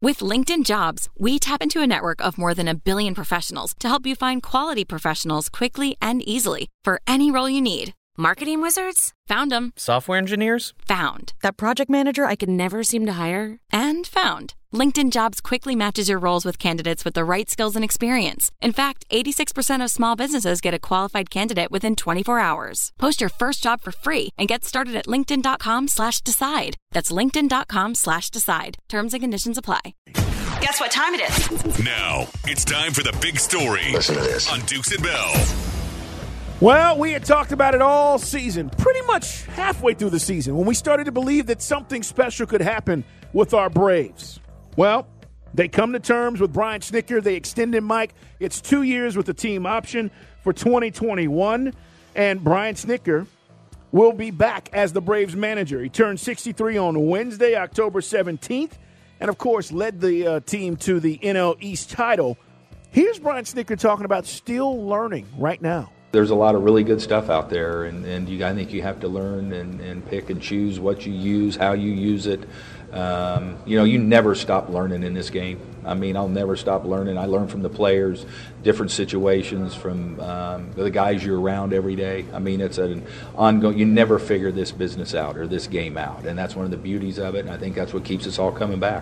With LinkedIn Jobs, we tap into a network of more than 1 billion professionals to help you find quality professionals quickly and easily for any role you need. Marketing wizards? Found them. Software engineers? Found. That project manager I could never seem to hire? And found. LinkedIn Jobs quickly matches your roles with candidates with the right skills and experience. In fact, 86% of small businesses get a qualified candidate within 24 hours. Post your first job for free and get started at linkedin.com/decide. That's linkedin.com/decide. Terms and conditions apply. Guess what time it is? Now, it's time for the big story. Listen to this. On Dukes and Bell. Well, we had talked about it all season, pretty much halfway through the season, when we started to believe that something special could happen with our Braves. Well, they come to terms with Brian Snitker. They extend him, Mike. It's 2 years with the team option for 2021. And Brian Snitker will be back as the Braves manager. He turned 63 on Wednesday, October 17th, and, of course, led the team to the NL East title. Here's Brian Snitker talking about still learning right now. There's a lot of really good stuff out there, and I think you have to learn and pick and choose what you use, how you use it. You never stop learning in this game. I mean, I'll never stop learning. I learn from the players, different situations, from the guys you're around every day. I mean, it's an ongoing, you never figure this business out or this game out, and that's one of the beauties of it, and I think that's what keeps us all coming back.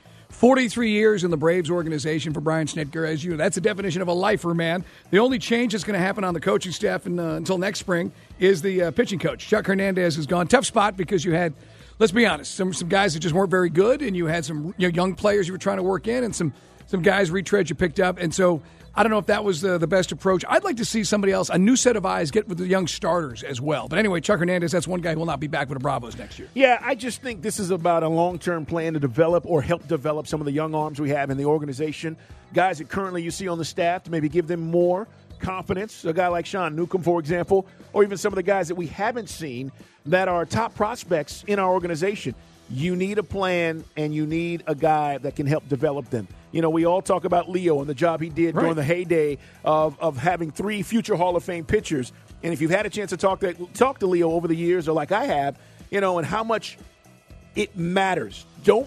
43 years in the Braves organization for Brian Snitker. That's the definition of a lifer, man. The only change that's going to happen on the coaching staff until next spring is the pitching coach. Chuck Hernandez has gone. Tough spot because you had, let's be honest, some guys that just weren't very good, and you had some young players you were trying to work in, and some guys retreads you picked up. And so I don't know if that was the best approach. I'd like to see somebody else, a new set of eyes, get with the young starters as well. But anyway, Chuck Hernandez, that's one guy who will not be back with the Bravos next year. Yeah, I just think this is about a long-term plan to develop or help develop some of the young arms we have in the organization. Guys that currently you see on the staff to maybe give them more confidence. A guy like Sean Newcomb, for example, or even some of the guys that we haven't seen that are top prospects in our organization. You need a plan, and you need a guy that can help develop them. We all talk about Leo and the job he did during the heyday of having 3 future Hall of Fame pitchers. And if you've had a chance to talk to Leo over the years, or like I have, and how much it matters. Don't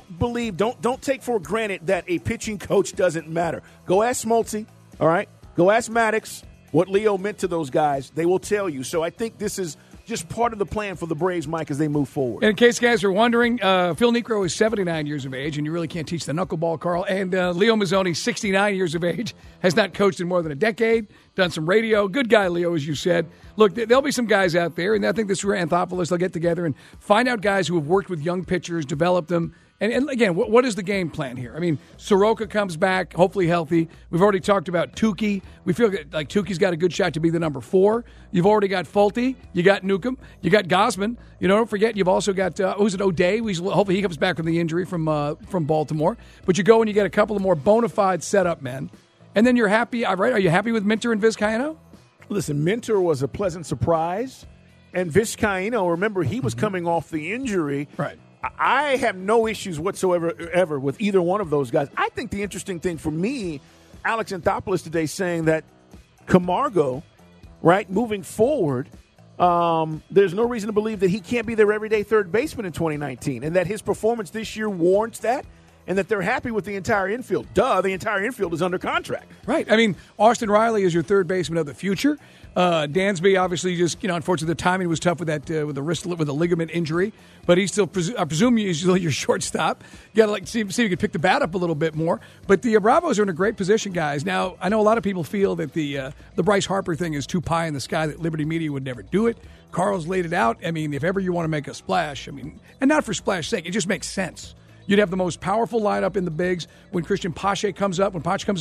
take for granted that a pitching coach doesn't matter. Go ask Smoltz, all right? Go ask Maddox what Leo meant to those guys. They will tell you. So I think this is just part of the plan for the Braves, Mike, as they move forward. And in case guys are wondering, Phil Niekro is 79 years of age, and you really can't teach the knuckleball, Carl. And Leo Mazzoni, 69 years of age, has not coached in more than a decade, done some radio. Good guy, Leo, as you said. Look, there'll be some guys out there, and I think this is where Anthopoulos, they'll get together and find out guys who have worked with young pitchers, develop them. And again, what is the game plan here? I mean, Soroka comes back, hopefully healthy. We've already talked about Tukey. We feel like Tukey's got a good shot to be the number 4. You've already got Fulte. You got Newcomb. You got Gausman. Don't forget, you've also got, O'Day? Hopefully he comes back from the injury from Baltimore. But you go and you get a couple of more bona fide setup men. And then you're happy, right? Are you happy with Minter and Vizcaino? Listen, Minter was a pleasant surprise. And Vizcaino, remember, he was coming off the injury. Right. I have no issues whatsoever with either one of those guys. I think the interesting thing for me, Alex Anthopoulos today saying that Camargo, right, moving forward, there's no reason to believe that he can't be their everyday third baseman in 2019, and that his performance this year warrants that, and that they're happy with the entire infield. The entire infield is under contract. Right. I mean, Austin Riley is your third baseman of the future. Dansby, obviously, just unfortunately, the timing was tough with that with the ligament injury. But he's still, I presume, he's still your shortstop. You got to see if you can pick the bat up a little bit more. But the Bravos are in a great position, guys. Now, I know a lot of people feel that the Bryce Harper thing is too pie in the sky, that Liberty Media would never do it. Carl's laid it out. I mean, if ever you want to make a splash, and not for splash sake, it just makes sense. You'd have the most powerful lineup in the bigs when Christian Pache comes up,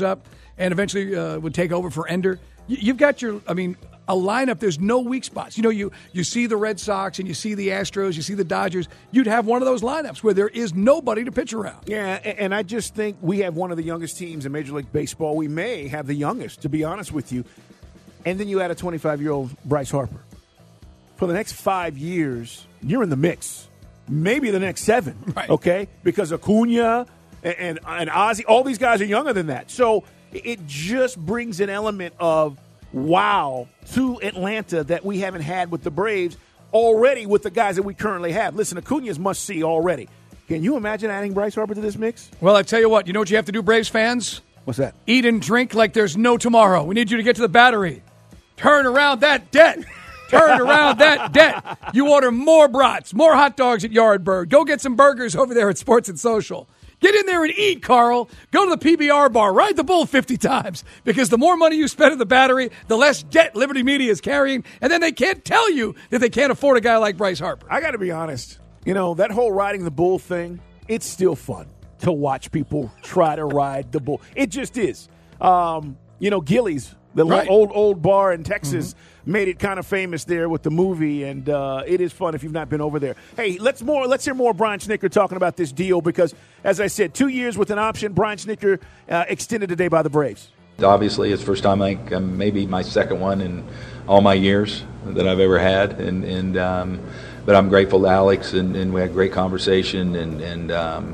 and eventually would take over for Ender. You've got a lineup. There's no weak spots. You see the Red Sox and you see the Astros, you see the Dodgers. You'd have one of those lineups where there is nobody to pitch around. Yeah, and I just think we have one of the youngest teams in Major League Baseball. We may have the youngest, to be honest with you. And then you add a 25-year-old Bryce Harper. For the next 5 years, you're in the mix. Maybe the next 7, right. Okay? Because Acuna and Ozzie, all these guys are younger than that. So it just brings an element of wow to Atlanta that we haven't had with the Braves already with the guys that we currently have. Listen, Acuna's must-see already. Can you imagine adding Bryce Harper to this mix? Well, I tell you what you have to do, Braves fans? What's that? Eat and drink like there's no tomorrow. We need you to get to the Battery. Turn around that debt. Turn around that debt. You order more brats, more hot dogs at Yardbird. Go get some burgers over there at Sports and Social. Get in there and eat, Carl. Go to the PBR bar. Ride the bull 50 times. Because the more money you spend at the Battery, the less debt Liberty Media is carrying. And then they can't tell you that they can't afford a guy like Bryce Harper. I got to be honest. That whole riding the bull thing, it's still fun to watch people try to ride the bull. It just is. Gillies, the old bar in Texas, made it kind of famous there with the movie, and it is fun if you've not been over there. Hey, let's hear more Brian Snitker talking about this deal because, as I said, 2 years with an option. Brian Snitker extended today by the Braves. Obviously, it's the first time, maybe my second one in all my years that I've ever had, but I'm grateful to Alex, and we had a great conversation, and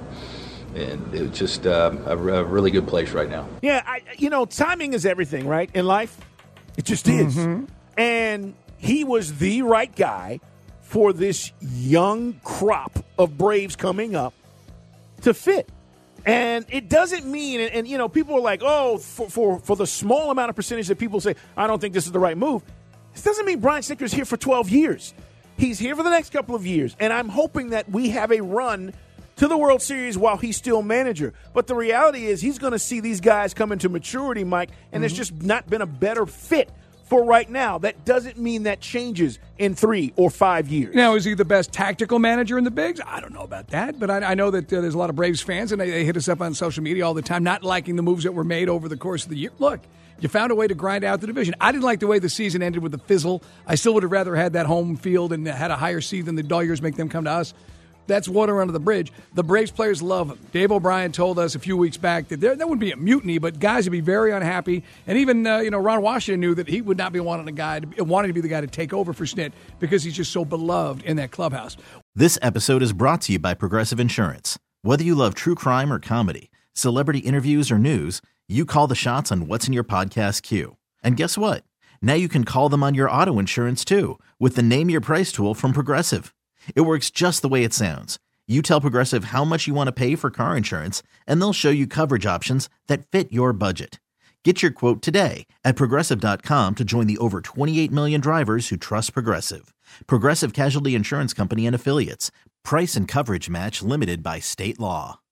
it's just a really good place right now. Yeah, timing is everything, right, in life? It just is. And he was the right guy for this young crop of Braves coming up to fit. And it doesn't mean, and people are like, oh, for the small amount of percentage that people say, I don't think this is the right move. This doesn't mean Brian Snitker's here for 12 years. He's here for the next couple of years. And I'm hoping that we have a run to the World Series while he's still manager. But the reality is he's going to see these guys come into maturity, Mike, and there's just not been a better fit for right now. That doesn't mean that changes in 3 or 5 years. Now, is he the best tactical manager in the bigs? I don't know about that, but I know that there's a lot of Braves fans, and they hit us up on social media all the time, not liking the moves that were made over the course of the year. Look, you found a way to grind out the division. I didn't like the way the season ended with the fizzle. I still would have rather had that home field and had a higher seed than the Dodgers make them come to us. That's water under the bridge. The Braves players love him. Dave O'Brien told us a few weeks back that there wouldn't be a mutiny, but guys would be very unhappy. And even Ron Washington knew that he would not be wanting to be the guy to take over for Snit because he's just so beloved in that clubhouse. This episode is brought to you by Progressive Insurance. Whether you love true crime or comedy, celebrity interviews or news, you call the shots on what's in your podcast queue. And guess what? Now you can call them on your auto insurance too with the Name Your Price tool from Progressive. It works just the way it sounds. You tell Progressive how much you want to pay for car insurance, and they'll show you coverage options that fit your budget. Get your quote today at Progressive.com to join the over 28 million drivers who trust Progressive. Progressive Casualty Insurance Company and Affiliates. Price and coverage match limited by state law.